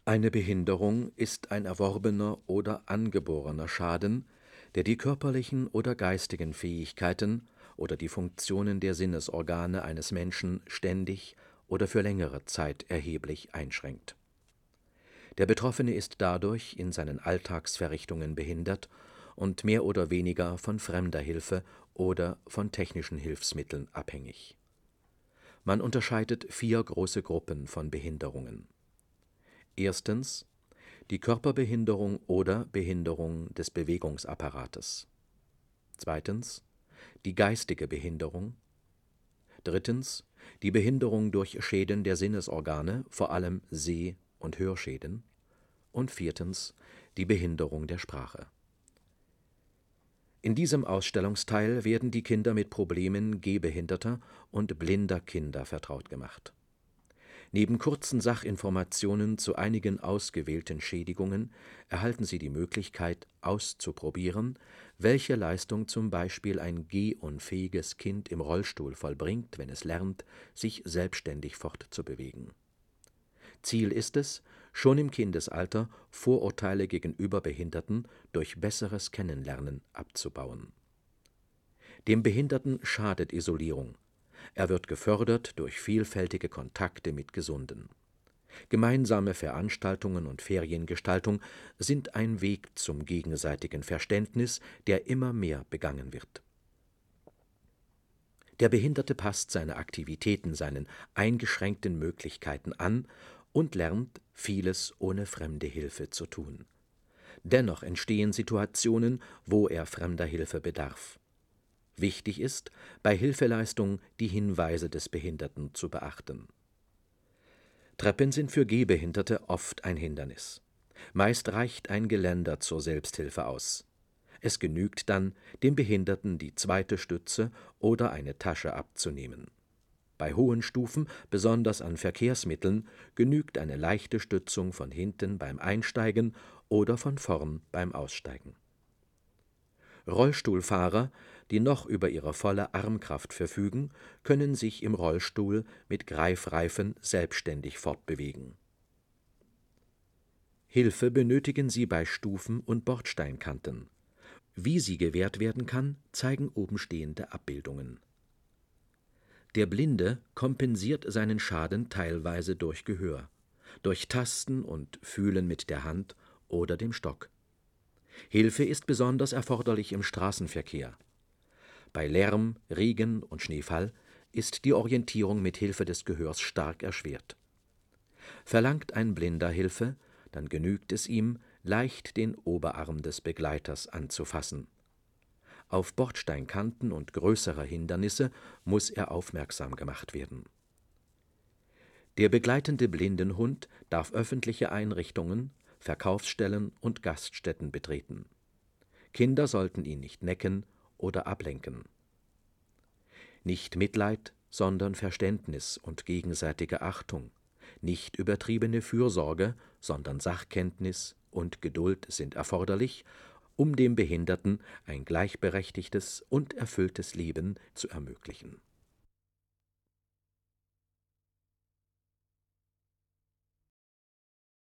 Eine Behinderung ist ein erworbener oder angeborener Schaden, der die körperlichen oder geistigen Fähigkeiten oder die Funktionen der Sinnesorgane eines Menschen ständig oder für längere Zeit erheblich einschränkt. Der Betroffene ist dadurch in seinen Alltagsverrichtungen behindert und mehr oder weniger von fremder Hilfe oder von technischen Hilfsmitteln abhängig. Man unterscheidet 4 große Gruppen von Behinderungen. Erstens die Körperbehinderung oder Behinderung des Bewegungsapparates. Zweitens die geistige Behinderung. Drittens die Behinderung durch Schäden der Sinnesorgane, vor allem Seh- und Hörschäden. Und viertens die Behinderung der Sprache. In diesem Ausstellungsteil werden die Kinder mit Problemen gehbehinderter und blinder Kinder vertraut gemacht. Neben kurzen Sachinformationen zu einigen ausgewählten Schädigungen erhalten sie die Möglichkeit, auszuprobieren, welche Leistung zum Beispiel ein gehunfähiges Kind im Rollstuhl vollbringt, wenn es lernt, sich selbstständig fortzubewegen. Ziel ist es, schon im Kindesalter Vorurteile gegenüber Behinderten durch besseres Kennenlernen abzubauen. Dem Behinderten schadet Isolierung. Er wird gefördert durch vielfältige Kontakte mit Gesunden. Gemeinsame Veranstaltungen und Feriengestaltung sind ein Weg zum gegenseitigen Verständnis, der immer mehr begangen wird. Der Behinderte passt seine Aktivitäten seinen eingeschränkten Möglichkeiten an und lernt, vieles ohne fremde Hilfe zu tun. Dennoch entstehen Situationen, wo er fremder Hilfe bedarf. Wichtig ist, bei Hilfeleistung die Hinweise des Behinderten zu beachten. Treppen sind für Gehbehinderte oft ein Hindernis. Meist reicht ein Geländer zur Selbsthilfe aus. Es genügt dann, dem Behinderten die zweite Stütze oder eine Tasche abzunehmen. Bei hohen Stufen, besonders an Verkehrsmitteln, genügt eine leichte Stützung von hinten beim Einsteigen oder von vorn beim Aussteigen. Rollstuhlfahrer, die noch über ihre volle Armkraft verfügen, können sich im Rollstuhl mit Greifreifen selbstständig fortbewegen. Hilfe benötigen sie bei Stufen und Bordsteinkanten. Wie sie gewährt werden kann, zeigen obenstehende Abbildungen. Der Blinde kompensiert seinen Schaden teilweise durch Gehör, durch Tasten und Fühlen mit der Hand oder dem Stock. Hilfe ist besonders erforderlich im Straßenverkehr. Bei Lärm, Regen und Schneefall ist die Orientierung mit Hilfe des Gehörs stark erschwert. Verlangt ein Blinder Hilfe, dann genügt es ihm, leicht den Oberarm des Begleiters anzufassen. Auf Bordsteinkanten und größere Hindernisse muss er aufmerksam gemacht werden. Der begleitende Blindenhund darf öffentliche Einrichtungen, Verkaufsstellen und Gaststätten betreten. Kinder sollten ihn nicht necken oder ablenken. Nicht Mitleid, sondern Verständnis und gegenseitige Achtung, nicht übertriebene Fürsorge, sondern Sachkenntnis und Geduld sind erforderlich, um dem Behinderten ein gleichberechtigtes und erfülltes Leben zu ermöglichen.